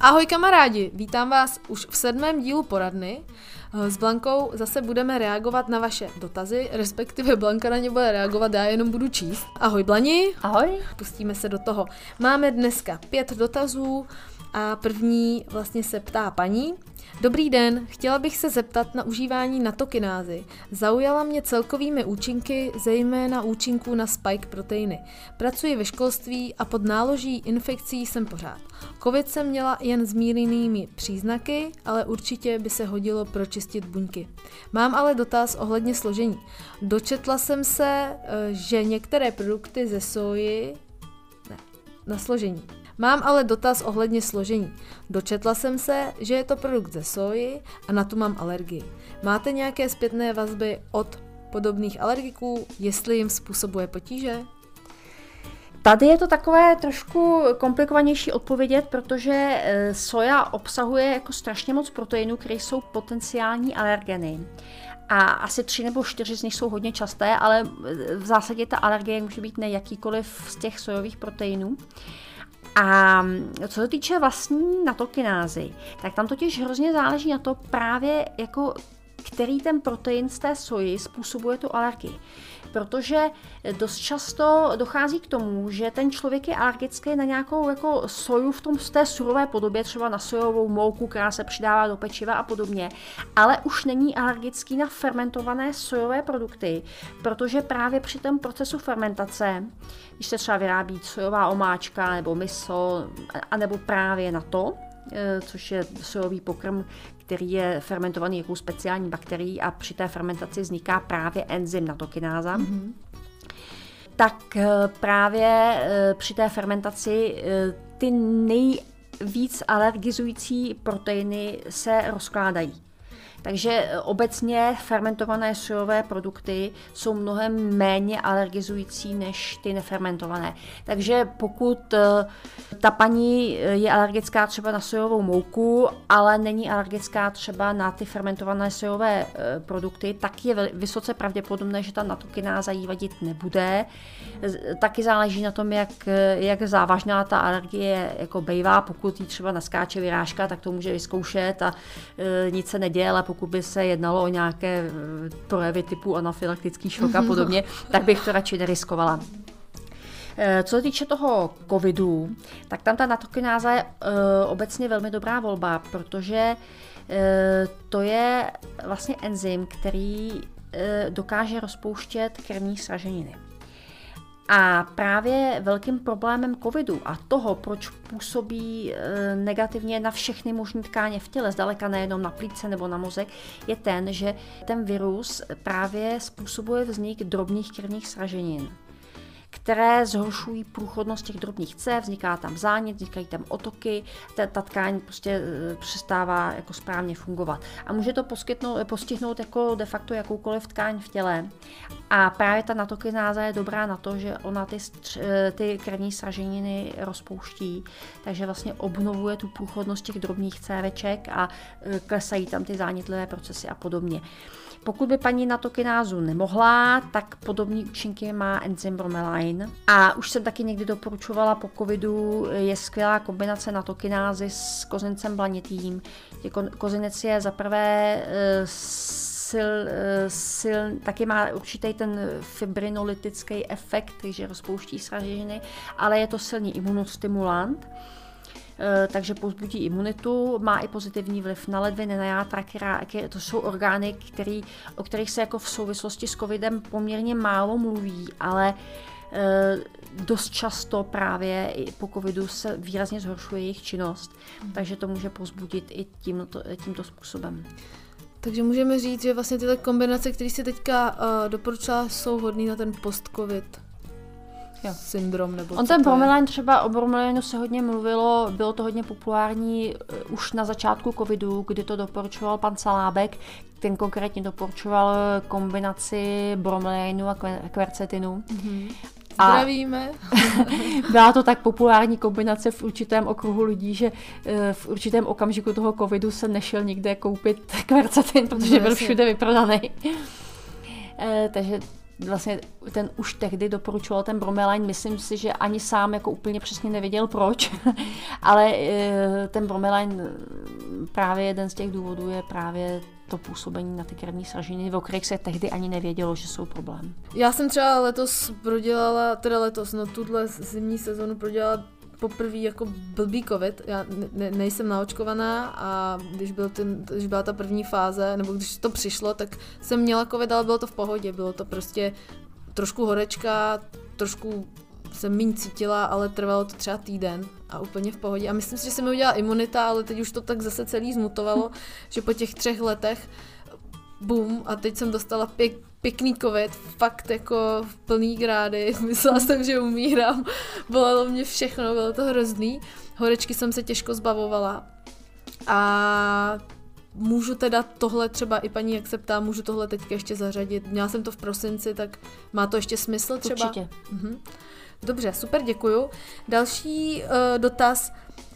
Ahoj kamarádi, vítám vás už v 7. dílu poradny. S Blankou zase budeme reagovat na vaše dotazy, respektive Blanka na ně bude reagovat, já jenom budu číst. Ahoj Blani. Ahoj. Pustíme se do toho. Máme dneska 5 dotazů a první vlastně se ptá paní. Dobrý den, chtěla bych se zeptat na užívání natokinázy. Zaujala mě celkovými účinky, zejména účinků na spike proteiny. Pracuji ve školství a pod náloží infekcí jsem pořád. Covid jsem měla jen s mírnými příznaky, ale určitě by se hodilo pročistit buňky. Mám ale dotaz ohledně složení. Dočetla jsem se, že některé produkty ze soji... na složení. Mám ale dotaz ohledně složení. Dočetla jsem se, že je to produkt ze soji a na tu mám alergii. Máte nějaké zpětné vazby od podobných alergiků, jestli jim způsobuje potíže? Tady je to takové trošku komplikovanější odpovědět, protože soja obsahuje jako strašně moc proteinů, které jsou potenciální alergeny. A asi 3 nebo 4 z nich jsou hodně časté, ale v zásadě ta alergie může být na jakýkoliv z těch sojových proteinů. A co se týče vlastní natokinázy, tak tam totiž hrozně záleží na to právě jako který ten protein z té soji způsobuje tu alergii. Protože dost často dochází k tomu, že ten člověk je alergický na nějakou jako soju v té surové podobě, třeba na sojovou mouku, která se přidává do pečiva a podobně, ale už není alergický na fermentované sojové produkty, protože právě při tom procesu fermentace, když se třeba vyrábí sojová omáčka nebo miso, anebo právě na to, což je sojový pokrm, který je fermentovaný jakou speciální bakterií a při té fermentaci vzniká právě enzym natokináza. Tak právě při té fermentaci ty nejvíc alergizující proteiny se rozkládají. Takže obecně fermentované sojové produkty jsou mnohem méně alergizující než ty nefermentované. Takže pokud ta paní je alergická třeba na sojovou mouku, ale není alergická třeba na ty fermentované sojové produkty, tak je vysoce pravděpodobné, že ta natokináza jí vadit nebude. Taky záleží na tom, jak závažná ta alergie jako bejvá. Pokud jí třeba naskáče vyrážka, tak to může vyzkoušet a nic se neděje, ale pokud by se jednalo o nějaké projevy typu anafylaktický šok a podobně, tak bych to radši neriskovala. Co se týče toho covidu, tak tam ta natokináza je obecně velmi dobrá volba, protože to je vlastně enzym, který dokáže rozpouštět krevní sraženiny. A právě velkým problémem covidu a toho, proč působí negativně na všechny možné tkáně v těle, zdaleka nejenom na plíce nebo na mozek, je ten, že ten virus právě způsobuje vznik drobných krevních sraženin, které zhoršují průchodnost těch drobných cév, vzniká tam zánět, vznikají tam otoky, ta tkáň prostě přestává jako správně fungovat. A může to postihnout jako de facto jakoukoliv tkáň v těle. A právě ta natokináza je dobrá na to, že ona ty krevní sraženiny rozpouští, takže vlastně obnovuje tu průchodnost těch drobných céveček a klesají tam ty zánětlivé procesy a podobně. Pokud by paní natokinázu nemohla, tak podobné účinky má enzym bromelain. A už jsem taky někdy doporučovala po covidu, je skvělá kombinace natokinázy s kozincem blanitým. Kozinec je zaprvé taky má určitý ten fibrinolytický efekt, takže rozpouští sraženiny, ale je to silný imunostimulant. Takže povzbudí imunitu, má i pozitivní vliv na ledviny, na játra, to jsou orgány, o kterých se jako v souvislosti s covidem poměrně málo mluví, ale dost často právě i po covidu se výrazně zhoršuje jejich činnost, takže to může povzbudit i tímto způsobem. Takže můžeme říct, že vlastně tyhle kombinace, které si teďka doporučila, jsou hodný na ten post-covid syndrom nebo ten bromelain, třeba o bromelainu se hodně mluvilo, bylo to hodně populární už na začátku covidu, kdy to doporučoval pan Salábek, ten konkrétně doporučoval kombinaci bromelainu a kvercetinu. Zdravíme. Byla to tak populární kombinace v určitém okruhu lidí, že v určitém okamžiku toho covidu se nešel nikde koupit kvercetin, protože byl všude vyprodaný. Takže vlastně ten už tehdy doporučoval ten bromelain, myslím si, že ani sám jako úplně přesně nevěděl proč, ale ten bromelain právě jeden z těch důvodů je právě to působení na ty krevní sraženiny, o kterých se tehdy ani nevědělo, že jsou problém. Já jsem třeba letos prodělala, tuhle zimní sezonu prodělala poprvé jako blbý covid. Já nejsem naočkovaná a když byla ta první fáze, nebo když to přišlo, tak jsem měla covid, ale bylo to v pohodě. Bylo to prostě trošku horečka, trošku jsem míň cítila, ale trvalo to třeba týden a úplně v pohodě. A myslím si, že se mi udělala imunita, ale teď už to tak zase celý zmutovalo, že po těch 3 letech bum, a teď jsem dostala pěkný covid, fakt jako v plný grády, myslela jsem, že umírám, bolelo mě všechno, bylo to hrozný, horečky jsem se těžko zbavovala a můžu teda tohle třeba i paní, jak se ptá, můžu tohle teďka ještě zařadit, měla jsem to v prosinci, tak má to ještě smysl třeba? Určitě. Dobře, super, děkuju. Další dotaz.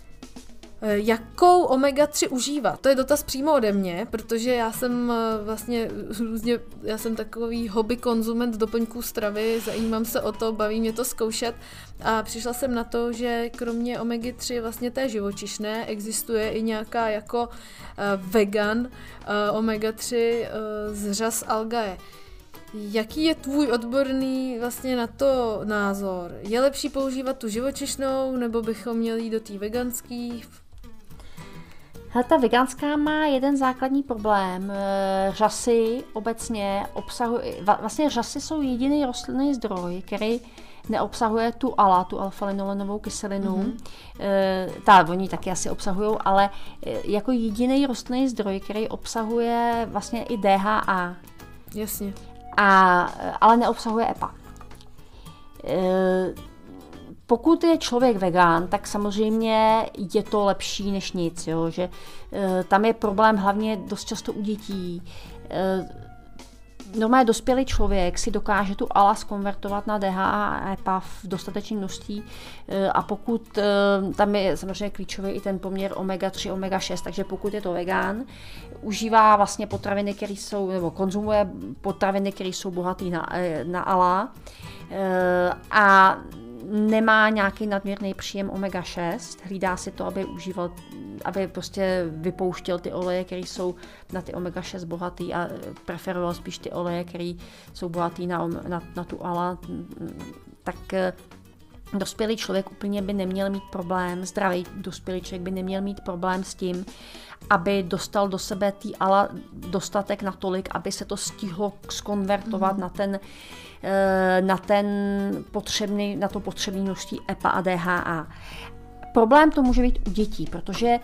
Jakou omega-3 užívat? To je dotaz přímo ode mě, protože já jsem já jsem takový hobby konzument doplňků stravy, zajímám se o to, baví mě to zkoušet a přišla jsem na to, že kromě omega-3 vlastně té živočišné existuje i nějaká jako vegan omega-3 z řas algae. Jaký je tvůj odborný vlastně na to názor? Je lepší používat tu živočišnou, nebo bychom měli jít do té veganské? Hele, ta veganská má jeden základní problém. Řasy obecně obsahují, vlastně řasy jsou jediný rostlinný zdroj, který neobsahuje tu alfa-linolenovou kyselinu. Oni taky asi obsahují, ale jako jediný rostlinný zdroj, který obsahuje vlastně i DHA. Jasně. Ale neobsahuje EPA. Pokud je člověk vegan, tak samozřejmě je to lepší než nic, jo? Že tam je problém hlavně dost často u dětí. Normálně dospělý člověk si dokáže tu ALA zkonvertovat na DHA a EPA v dostatečné množství a pokud tam je samozřejmě klíčový i ten poměr omega-3, omega-6, takže pokud je to vegan, užívá vlastně potraviny, které jsou, nebo konzumuje potraviny, které jsou bohaté na ALA a nemá nějaký nadměrný příjem omega-6, hlídá si to, aby prostě vypouštěl ty oleje, které jsou na ty omega-6 bohatý a preferoval spíš ty oleje, které jsou bohatý na tu ALA, tak dospělý člověk úplně by neměl mít problém, zdravý dospělý člověk by neměl mít problém s tím, aby dostal do sebe tý ALA dostatek natolik, aby se to stihlo zkonvertovat na to potřebné množství EPA a DHA. Problém to může být u dětí, protože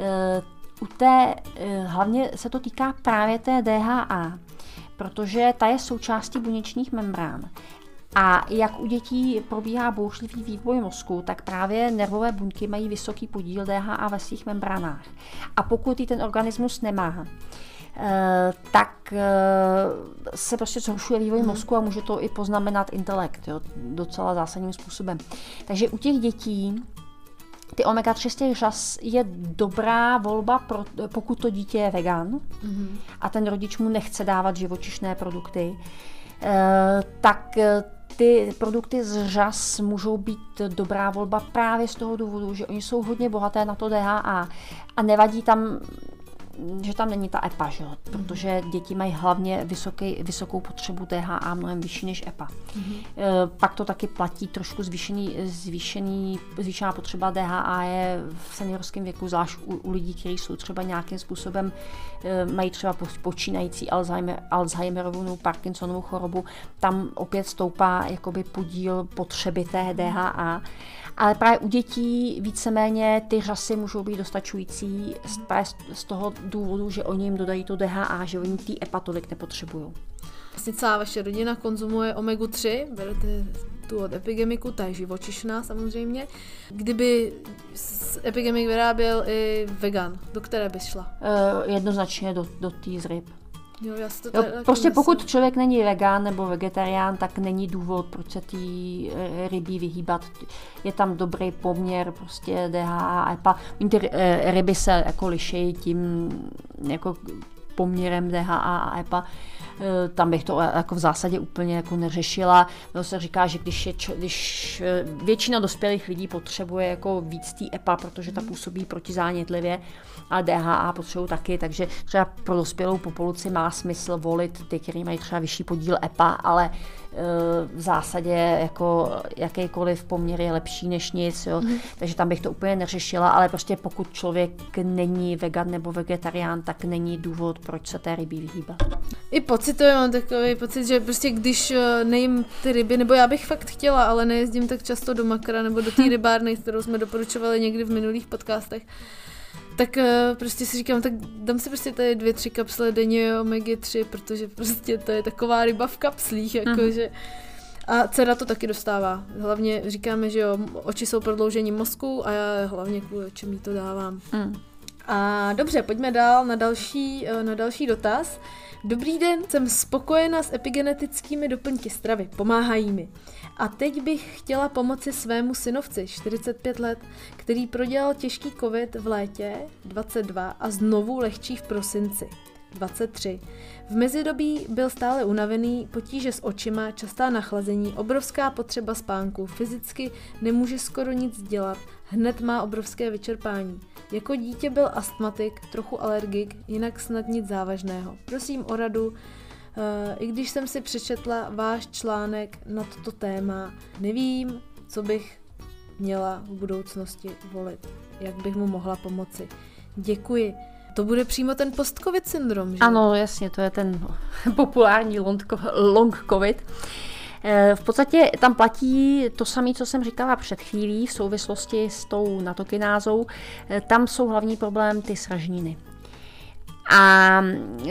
hlavně se to týká právě té DHA, protože ta je součástí buněčných membrán. A jak u dětí probíhá bouřlivý vývoj mozku, tak právě nervové buňky mají vysoký podíl DHA ve svých membránách. A pokud ji ten organismus nemá, tak se prostě zhoršuje vývoj mozku a může to i poznamenat intelekt, jo, docela zásadním způsobem. Takže u těch dětí ty omega-3 z těch řas je dobrá volba, pokud to dítě je vegan a ten rodič mu nechce dávat živočišné produkty, tak ty produkty z řas můžou být dobrá volba právě z toho důvodu, že oni jsou hodně bohaté na to DHA a nevadí tam, že tam není ta EPA, že? Protože děti mají hlavně vysokou potřebu DHA mnohem vyšší než EPA. Pak to taky platí trošku zvýšená potřeba DHA je v seniorském věku, zvlášť u lidí, kteří jsou třeba nějakým způsobem, mají třeba počínající Alzheimerovou nebo Parkinsonovou chorobu, tam opět stoupá jakoby podíl potřeby té DHA. Ale právě u dětí víceméně ty řasy můžou být dostačující z toho důvodu, že oni jim dodají to DHA, že oni ty EPA tolik nepotřebují. Vlastně celá vaše rodina konzumuje omegu-3, berete tu od Epigemiku, ta je živočišná samozřejmě. Kdyby Epigemic vyráběl i vegan, do které bys šla? Jednoznačně do té z ryb. Jo, prostě pokud člověk není vegan nebo vegetarián, tak není důvod, proč se tý rybí vyhýbat. Je tam dobrý poměr prostě DHA a EPA. Ty ryby se jako liší tím, jako poměrem DHA a EPA, tam bych to jako v zásadě úplně jako neřešila. To se říká, že když většina dospělých lidí potřebuje jako víc té EPA, protože ta působí protizánětlivě, a DHA potřebují taky, takže třeba pro dospělou populaci má smysl volit ty, kteří mají třeba vyšší podíl EPA, ale v zásadě jako jakýkoliv poměr je lepší než nic, jo. Takže tam bych to úplně neřešila, ale prostě pokud člověk není vegan nebo vegetarián, tak není důvod, proč se té rybí vyhýbat. I pocitově mám takový pocit, že prostě když nejím ty ryby, nebo já bych fakt chtěla, ale nejezdím tak často do Makra nebo do té rybárny, kterou jsme doporučovali někdy v minulých podcastech, tak prostě si říkám, tak dám si prostě tady 2-3 kapsle denně omega-3, protože prostě to je taková ryba v kapslích, jakože. A dcera to taky dostává. Hlavně říkáme, že jo, oči jsou prodloužení mozku a já hlavně kvůli očím jí to dávám. A dobře, pojďme dál na další dotaz. Dobrý den, jsem spokojená s epigenetickými doplňky stravy, pomáhají mi. A teď bych chtěla pomoci svému synovci, 45 let, který prodělal těžký covid v létě 22 a znovu lehčí v prosinci 23. V mezidobí byl stále unavený, potíže s očima, častá nachlazení, obrovská potřeba spánku, fyzicky nemůže skoro nic dělat, hned má obrovské vyčerpání. Jako dítě byl astmatik, trochu alergik, jinak snad nic závažného. Prosím o radu, i když jsem si přečetla váš článek na toto téma, nevím, co bych měla v budoucnosti volit, jak bych mu mohla pomoci. Děkuji. To bude přímo ten post-covid syndrom, že? Ano, jasně, to je ten populární long covid. V podstatě tam platí to samé, co jsem říkala před chvílí v souvislosti s tou natokinázou. Tam jsou hlavní problém ty sraženiny. A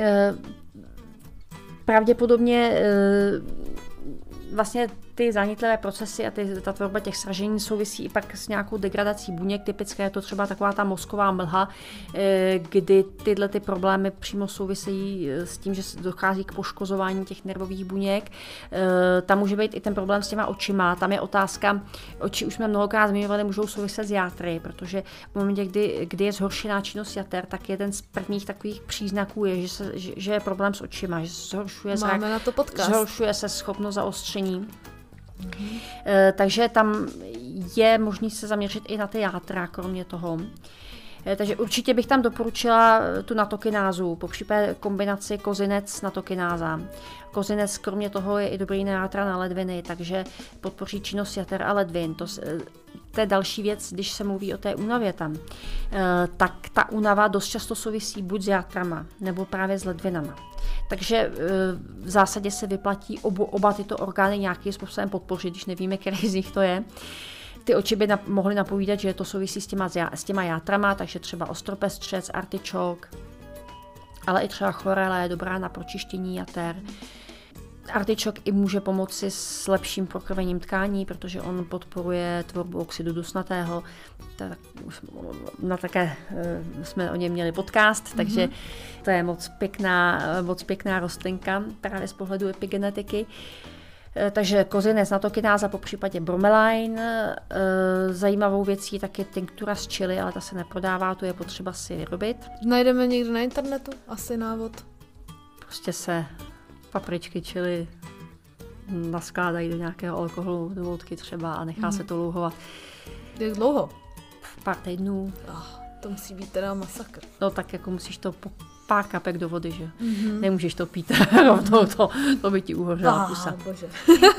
pravděpodobně vlastně ty zánětlivé procesy a ta tvorba těch sraženin souvisí i pak s nějakou degradací buněk. Typické je to třeba taková ta mozková mlha, kdy tyhle ty problémy přímo souvisejí s tím, že dochází k poškozování těch nervových buněk. Tam může být i ten problém s těma očima. Tam je otázka, oči už jsme mnohokrát zmiňovali, můžou souviset s játry, protože v momentě, kdy je zhoršená činnost jater, tak jeden z prvních takových příznaků je, že je problém s očima, že se zhoršuje zrak, zhoršuje se schopnost zaostření. Takže tam je možné se zaměřit i na ty játra, kromě toho. Takže určitě bych tam doporučila tu natokinázu, popřípadě kombinaci kozinec-natokináza. Kozinec kromě toho je i dobrý na játra, na ledviny, takže podpoří činnost jater a ledvin. To je další věc, když se mluví o té únavě tam. Tak ta únava dost často souvisí buď s játrama, nebo právě s ledvinama. Takže v zásadě se vyplatí oba tyto orgány nějakým způsobem podpořit, když nevíme, který z nich to je. Ty oči by mohly napovídat, že to souvisí s těma játrama, takže třeba ostropestřec, artičok, ale i třeba chlorela je dobrá na pročištění jater. Artičok i může pomoci s lepším prokrvením tkání, protože on podporuje tvorbu oxidu dusnatého. Také jsme o něm měli podcast, takže to je moc pěkná rostlinka právě z pohledu epigenetiky. Takže kozinec, natokináza, popřípadě bromelain. Zajímavou věcí taky tinktura z chili, ale ta se neprodává, tu je potřeba si vyrobit. Najdeme někde na internetu asi návod. Prostě se papričky chili naskládají do nějakého alkoholu, do vodky třeba a nechá se to louhovat. Jak dlouho? Pár týdnů. To musí být teda masakr. No tak jako musíš to pár kapek do vody, že? Nemůžeš to pít rovnou, to by ti uhořela pusa. Bože.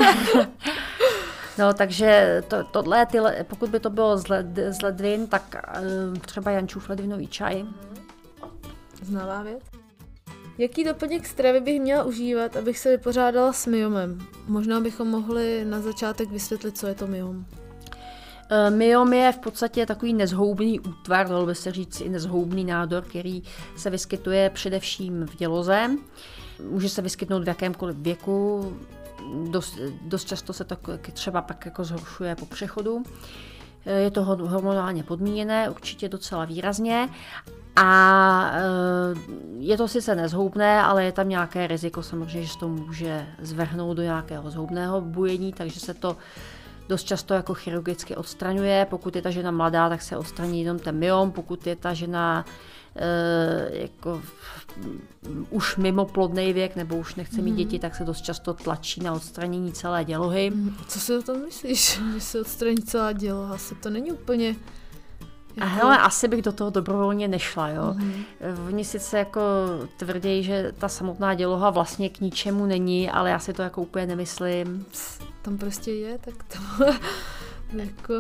No takže tohle, pokud by to bylo z ledvin, tak třeba Jančův ledvinový čaj. Znává věc. Jaký doplněk stravy bych měla užívat, abych se vypořádala s myomem? Možná bychom mohli na začátek vysvětlit, co je to myom. Myom je v podstatě takový nezhoubný útvar, dalo by se říct i nezhoubný nádor, který se vyskytuje především v děloze. Může se vyskytnout v jakémkoliv věku, dost často se to třeba pak jako zhoršuje po přechodu. Je to hormonálně podmíněné, určitě docela výrazně. A je to sice nezhoubné, ale je tam nějaké riziko samozřejmě, že se to může zvrhnout do nějakého zhoubného bujení, takže se to dost často jako chirurgicky odstraňuje. Pokud je ta žena mladá, tak se odstraní jenom ten myom. Pokud je ta žena jako už mimo plodný věk nebo už nechce mít děti, tak se dost často tlačí na odstranění celé dělohy. Co si o tom myslíš, že se odstraní celá děloha? Asi to není úplně... A hele, asi bych do toho dobrovolně nešla, jo. Oni sice jako tvrdí, že ta samotná děloha vlastně k ničemu není, ale já si to jako úplně nemyslím. Tam prostě je, tak to... Jako,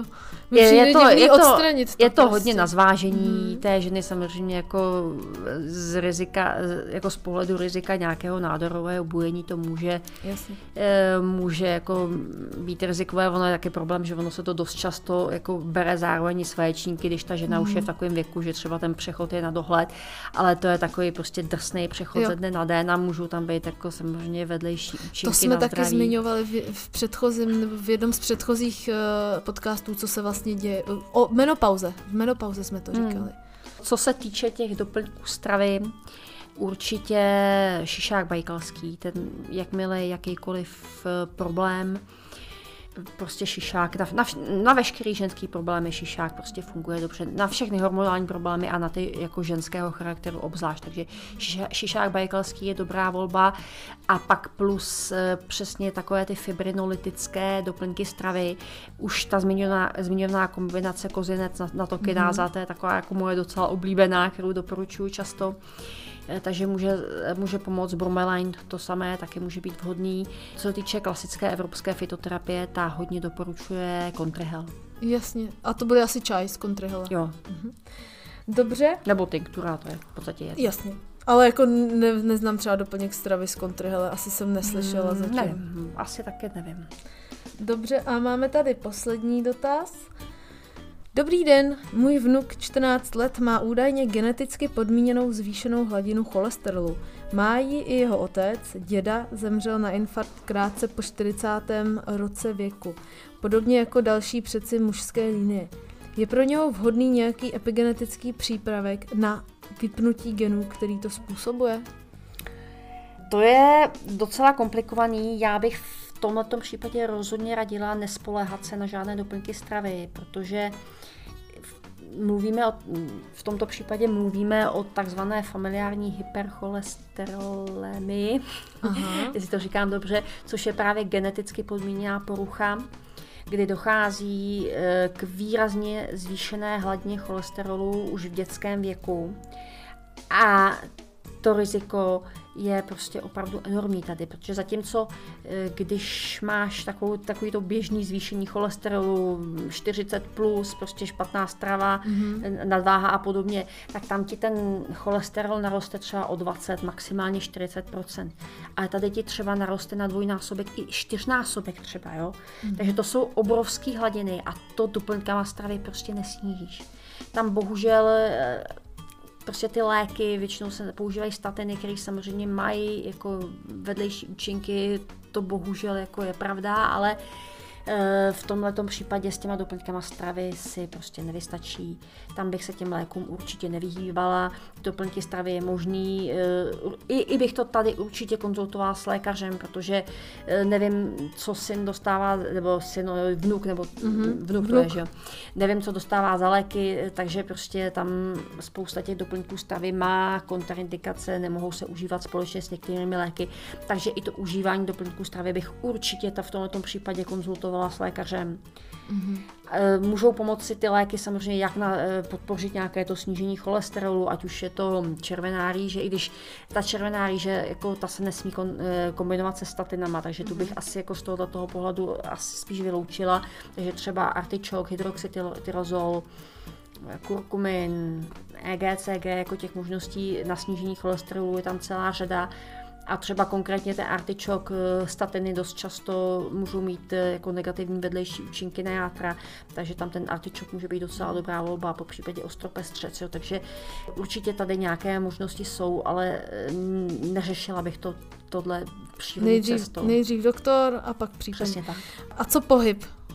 je to hodně na zvážení té ženy samozřejmě jako z rizika, jako z pohledu rizika nějakého nádorového bujení to může jako být rizikové. Ono je taky problém, že ono se to dost často jako bere zároveň s vaječníky, když ta žena už je v takovém věku, že třeba ten přechod je na dohled, ale to je takový prostě drsný přechod ze dne na den a můžou tam být jako samozřejmě vedlejší účinky na zdraví. To jsme taky zmiňovali v jednom z předchozích podcastů, co se vlastně děje. O menopauze. V menopauze jsme to říkali. Co se týče těch doplňků stravy, určitě šišák bajkalský, ten jakmile jakýkoliv problém, prostě šišák, na veškerý ženský problémy šišák prostě funguje dobře, na všechny hormonální problémy a na ty jako ženského charakteru obzvlášť, takže šišák bajkalský je dobrá volba a pak plus přesně takové ty fibrinolytické doplňky stravy, už ta zmiňovaná kombinace kozinec na tokináza, to je taková jako moje docela oblíbená, kterou doporučuji často. Takže může pomoct bromelain, to samé, taky může být vhodný. Co se týče klasické evropské fytoterapie, ta hodně doporučuje Contrahel. Jasně, a to bude asi čaj z Contrahela. Jo. Dobře. Nebo tinktura, to je v podstatě jedno. Jasně, ale jako neznám třeba doplněk stravy z Contrahela, asi jsem neslyšela zatím. Nevím, asi taky nevím. Dobře, a máme tady poslední dotaz. Dobrý den, můj vnuk 14 let má údajně geneticky podmíněnou zvýšenou hladinu cholesterolu. Má ji i jeho otec, děda, zemřel na infarkt krátce po 40. roce věku. Podobně jako další předci mužské linie. Je pro něho vhodný nějaký epigenetický přípravek na vypnutí genů, který to způsobuje? To je docela komplikovaný, já bych v tomto případě rozhodně radila nespoléhat se na žádné doplňky stravy, protože v tomto případě mluvíme o takzvané familiární hypercholesterolemii, jestli to říkám dobře, což je právě geneticky podmíněná porucha, kdy dochází k výrazně zvýšené hladině cholesterolu už v dětském věku. A to riziko je prostě opravdu enormní tady, protože zatímco, když máš takový to běžný zvýšení cholesterolu 40+, prostě špatná strava, nadváha a podobně, tak tam ti ten cholesterol naroste třeba o 20, maximálně 40%. Ale tady ti třeba naroste na dvojnásobek i 4násobek třeba, jo? Takže to jsou obrovský hladiny a to doplňkama stravy prostě nesnížíš. Tam bohužel prostě ty léky, většinou se používají statiny, které samozřejmě mají jako vedlejší účinky, to bohužel jako je pravda, ale v tomhletom případě s těma doplňkama stravy si prostě nevystačí. Tam bych se těm lékům určitě nevyhýbala. Doplňky stravy je možný. I bych to tady určitě konzultovala s lékařem, protože nevím, co syn dostává, nebo vnuk, nebo vnuk. To je, že? Nevím, co dostává za léky, takže prostě tam spousta těch doplňků stravy má kontraindikace, nemohou se užívat společně s některými léky, takže i to užívání doplňků stravy bych určitě v tomto případě konzultovala s lékařem. Můžou pomoci ty léky samozřejmě jak podpořit nějaké to snížení cholesterolu, ať už je to červená rýže, i když ta červená rýže, jako ta se nesmí kombinovat se statinama, takže tu bych asi jako z tohoto pohledu asi spíš vyloučila, takže třeba artičok, hydroxytyrozol, kurkumin, EGCG, jako těch možností na snížení cholesterolu je tam celá řada. A třeba konkrétně ten artičok, statiny dost často můžou mít jako negativní vedlejší účinky na játra, takže tam ten artičok může být docela dobrá volba, po případě ostropestřec, jo. Takže určitě tady nějaké možnosti jsou, ale neřešila bych tohle přírodní cestou. Nejdřív doktor a pak případně. Přesně tak. A co pohyb?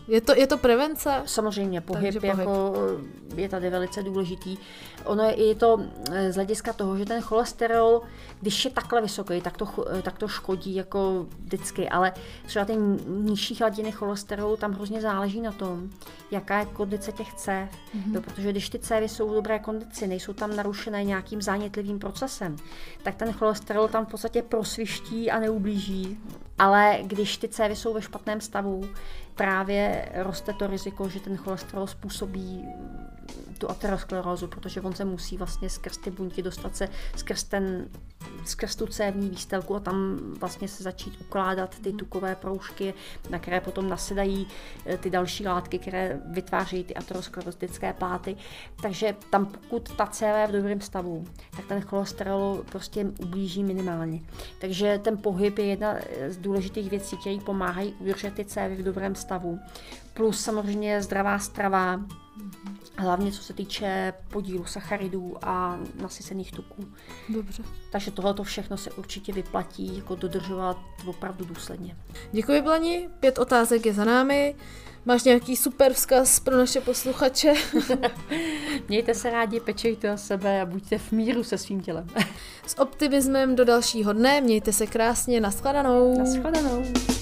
Je to prevence? Samozřejmě, pohyb. Jako je tady velice důležitý. Ono je to z hlediska toho, že ten cholesterol, když je takhle vysoký, tak to škodí jako vždycky, ale třeba ty nižší hladiny cholesterolu, tam hrozně záleží na tom, jaká je kondice těch cév, protože když ty cévy jsou v dobré kondici, nejsou tam narušené nějakým zánětlivým procesem, tak ten cholesterol tam v podstatě prosviští a neublíží, ale když ty cévy jsou ve špatném stavu, právě roste to riziko, že ten cholesterol způsobí tu aterosklerózu, protože on se musí vlastně skrz ty buňky dostat se skrz tu cévní výstelku a tam vlastně se začít ukládat ty tukové proužky, na které potom nasedají ty další látky, které vytvářejí ty aterosklerotické pláty. Takže tam pokud ta céva je v dobrém stavu, tak ten cholesterol prostě ublíží minimálně. Takže ten pohyb je jedna z důležitých věcí, které pomáhají udržet ty cévy v dobrém stavu. Plus samozřejmě zdravá strava, hlavně co se týče podílu sacharidů a nasycených tuků. Dobře. Takže tohleto všechno se určitě vyplatí jako dodržovat opravdu důsledně. Děkuji, Blani. 5 otázek je za námi. Máš nějaký super vzkaz pro naše posluchače? Mějte se rádi, pečujte o sebe a buďte v míru se svým tělem. S optimismem do dalšího dne. Mějte se krásně. Nashledanou. Nashledanou.